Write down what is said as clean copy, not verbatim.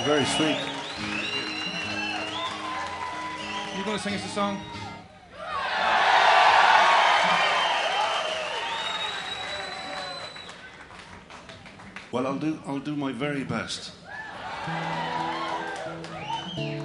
Very sweet. You going to sing us a song? Well, I'll do my very best.